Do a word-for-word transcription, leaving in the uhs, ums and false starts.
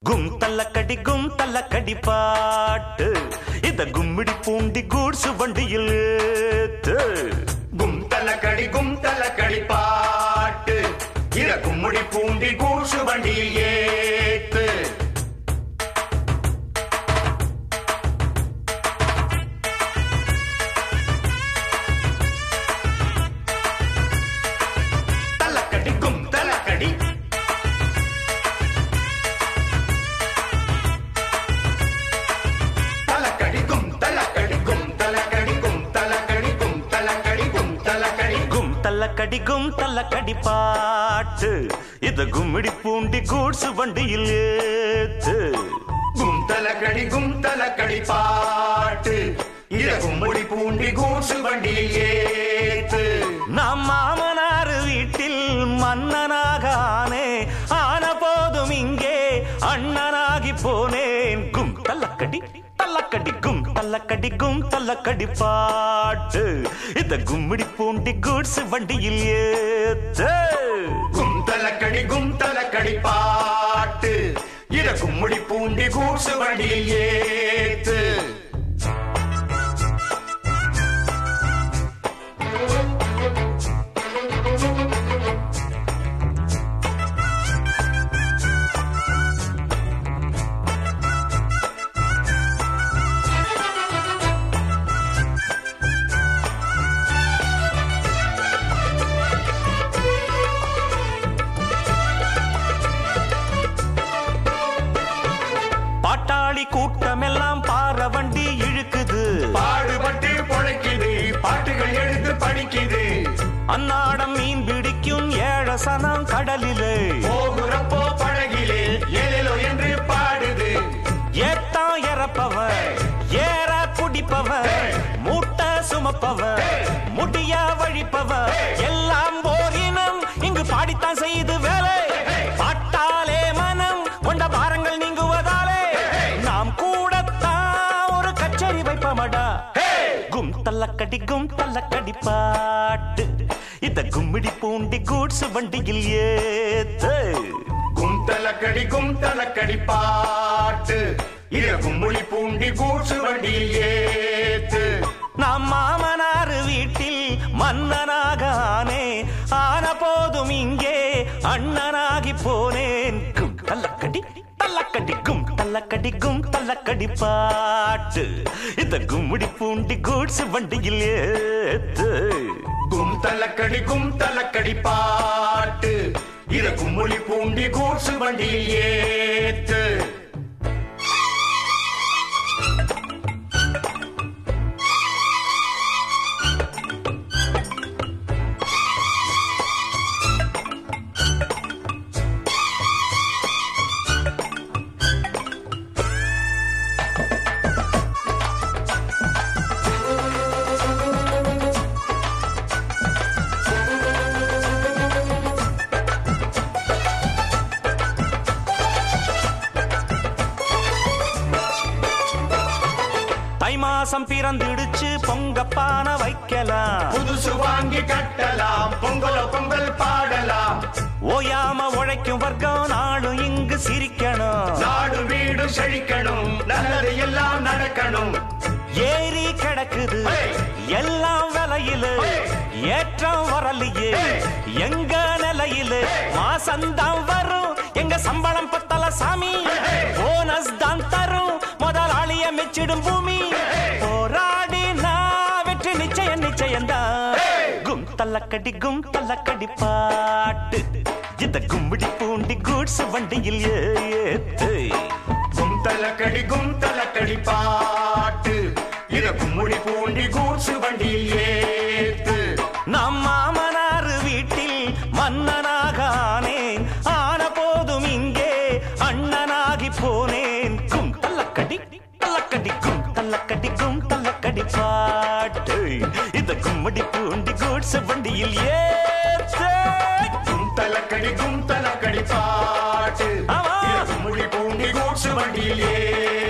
கும் தல்லக்கடி கும் தல்லக்கடி பாட்டு இத கும்மிடி பூண்டி கூட்ஸ் வண்டியில் ஏத்து. கும் தல்லக்கடி கும் தல்லக்கடி பாட்டு இத கும்மிடி பூண்டி கூட்ஸ் வண்டியில் ஏத்து. தல்லக்கடி கும் தல்லக்கடி தல்லக்கடி கும் தல்லக்கடி பாட்டு இத கும்மிடி பூண்டி கூட்ஸ் வண்டியில் ஏத்து. கும் தல்லக்கடி கும் தல்லக்கடி பாட்டு இத கும்மிடி பூண்டி கூட்ஸ் வண்டியில் ஏத்து. நாம் மாமனார் வீட்டில் மன்னனாக ஆனே ஆன போதும் இங்கே அண்ணனாகி போனேன். கும் தல்லக்கடி தல்லக்கடி கும் தல்லக்கடி கும் தல்லக்கடி பாட்டு இத கும்மிடி பூண்டி கூட்ஸ் வண்டியில் ஏத்து. கும் தல்லக்கடி கும் தல்லக்கடி பாட்டு இத கும்மிடி பூண்டி கூட்ஸ் வண்டியில் ஏத்து. பாட்டாளி கூட்டமெல்லாம் பாற வண்டி இழுக்குது, பாடுபட்டு பொழைக்குது, பாட்டுகள் எழுந்து படிக்குது. அன்னாடம் மீன் பிடிக்கும் ஏழசனம் கடலிலே போகுறப்போ படகிலே ஏலேலோ என்று பாடுது. ஏத்தா இறப்பவன் ஏற குடிப்பவன் மூட்டை சுமப்பவன் முடிய வழிப்பவன் எல்லாம் போரினம் இங்கு பாடித்தான் செய்து வேலை. பாட்டாலே மனம் கொண்ட பாரங்கள் நீங்குவதாலே நாம் கூடத்தான் ஒரு கச்சேரி வைப்பமடா. கும் தல்லக்கடி கும் தல்லக்கடி பாட்டு இத கும்மிடி பூண்டி கூட்ஸ் வண்டியில் ஏத்து. கும் தல்லக்கடி கும் தல்லக்கடி பாட்டு இத கும்மிடி பூண்டி கூட்ஸ் வண்டியில் ஏத்து. நாம் மாமனார் வீட்டில் மன்னனாக ஆனே ஆன போதும் இங்கே அண்ணனாகி போனேன். கும் தல்லக்கடி தல்லக்கடி கும் தல்லக்கடி கும் தல்லக்கடி பாட்டு இத கும்மிடி பூண்டி கூட்ஸ் வண்டியில் ஏத்து. கும் தல்லக்கடி கும் தல்லக்கடி பாட்டு இத கும்மிடி பூண்டி கூட்ஸ் வண்டியில் ஏத்து. தை மாசம் பிறந்துடுச்சு பொங்கப்பான வைக்கலாம், புதுசு வாங்கி கட்டலாம், பொங்கலோ பொங்கல் பாடலாம். ஓயாம உழைக்கும் வர்க்கம் நாளும் இங்கு சிரிக்கணும், நாடு வீடு செழிக்கணும், நல்லது எல்லாம் நடக்கணும். ஏறி கிடக்குது எல்லாம் விலையில ஏற்றம் வரலையே எங்க நிலையில மாசந்தான் வரும் எங்க சம்பளம் பத்தல சாமி, போனஸ் தான் தரும் முதலாளிய மெச்சிடும் பூமி. போராடி நான் வெற்றி நிச்சயம் நிச்சயம்தான். கும் தல்லக்கடி கும் தல்லக்கடி பாட்டு இந்த கும்மிடி பூண்டி கூட்ஸ் வண்டியில் ஏத்து. கும் தல்லக்கடி கும் தல்லக்கடி பாட்டு இத கும்மிடி பூண்டி கூட்ஸ் வண்டியில் ஏத்து. நம் மாமனார் வீட்டில் மன்னனாக ஆனேன் ஆன போதும் இங்கே அண்ணனாகி போனேன். கும் தல்லக்கடி தல்லக்கடி கும் தல்லக்கடி கும் தல்லக்கடி பாட்டு இத கும்மிடி பூண்டி கூட்ஸ் வண்டியில் ஏத்து. கும் தல்லக்கடி கும் தல்லக்கடி பாட்டு இத கும்மிடி பூண்டி கூட்ஸ் வண்டியில் ஏத்து.